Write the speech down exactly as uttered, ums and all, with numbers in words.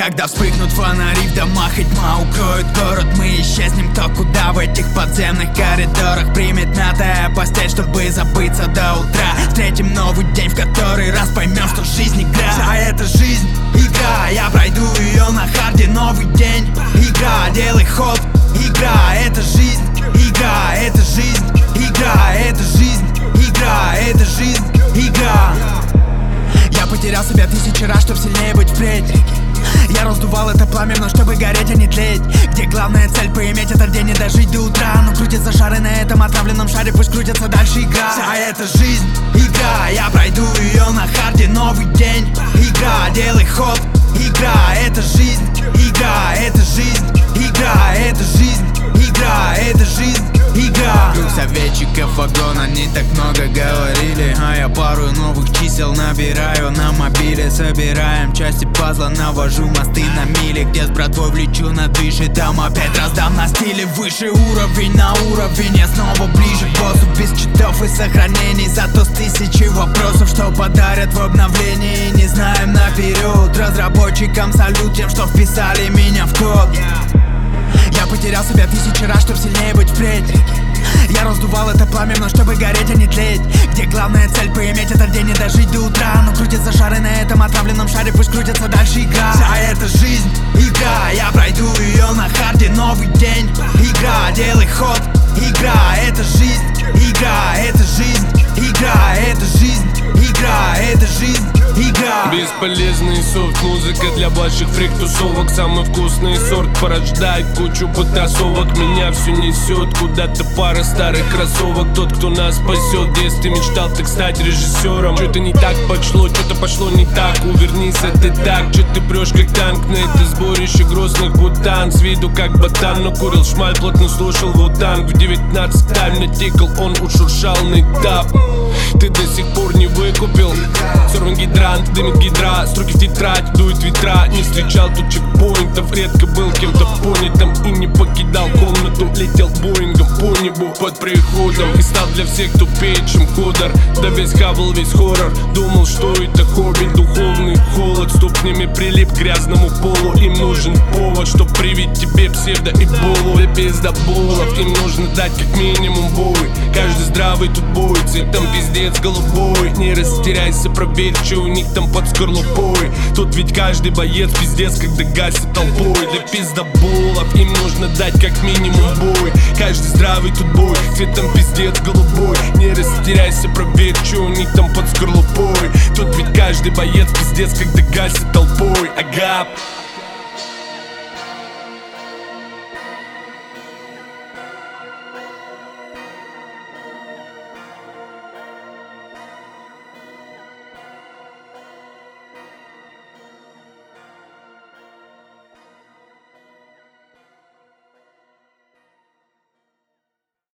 Когда вспыхнут фонари в домах и тьма укроет город, мы исчезнем кто куда в этих подземных коридорах. Примет мятая постель, чтобы забыться до утра. Встретим новый день, в который раз поймем, что жизнь игра. Вся эта жизнь игра, я пройду ее на харде. Новый день игра, делай ход. Игра, это жизнь, игра, это жизнь, игра, это жизнь, игра, это жизнь, игра. Я потерял себя тысячи раз, чтоб сильнее быть впредь. Я раздувал это пламя, но чтобы гореть, а не тлеть. Где главная цель поиметь этот день и дожить до утра. Но крутятся шары на этом отравленном шаре, пусть крутятся дальше игра. Вся эта жизнь игра, я пройду ее на харде. Новый день игра, делай ход. Игра, это жизнь, игра, это жизнь, игра, это жизнь, игра, это жизнь, игра. Круг советчиков вагон, они так много говорили, а я пару новых чисел набираю на мобиле. Собираем части пазла, навожу мосты на мили. Где с братвой влечу на движ, и там опять раздам на стиле. Выше уровень на уровень, я снова ближе к боссу. Без читов и сохранений, зато с тысячи вопросов, что подарят в обновлении. Не знаем наперед, разработчикам салют тем, что вписали меня в код. Я потерял себя тысячи раз, чтоб сильнее быть впредь. Я раздувал это пламя, но чтобы гореть, а не тлеть. Где главная цель поиметь этот день и дожить до утра. Но крутятся шары на этом отравленном шаре, пусть крутятся дальше игра. Вся эта жизнь игра, я пройду ее на харде. Новый день игра, делай ход. Игра, это жизнь, игра, это жизнь, игра, это жизнь, игра, это жизнь, игра. Бесполезный софт, музыка для ваших фрик-тусовок. Самый вкусный сорт порождает кучу потасовок. Меня все несет куда-то пара старых кроссовок. Тот, кто нас спасет, в детстве мечтал так стать режиссером. Что-то не так пошло, что-то пошло не так. Увернись, а ты так, что ты прешь как танк. На это сборище грозных бутан. С виду как ботан, но курил шмаль, плотно слушал вутанг. В девятнадцать тайм натикал, он ушуршал на этап. Ты до сих пор не выкупил. Сорван гидрант, дымит гидра, строки в тетрадь, дует ветра. Не встречал тут чекпоинтов, редко был кем-то понятым и не покидал комнату. Летел боингом по небу под приходом и стал для всех тупее, чем кодер. Да весь хабл, весь хоррор. Думал, что это хобби, духовный холод. Ступнями прилип к грязному полу. Им нужен повод, чтоб привить тебе псевдо-эболу. Да пиздоболов, им нужно дать как минимум бой. Каждый здравый тут бой, цветом пиздец голубой. Не растеряйся, проверь, что у них там под скорлупой. Тут ведь каждый боец пиздец, когда гасит толпой. Для пиздоболов им нужно дать как минимум бой. Каждый здравый тут бой, цветом пиздец голубой. Не растеряйся, проверь, что у них там под скорлупой. Тут ведь каждый боец пиздец, когда гасит толпой. Ага.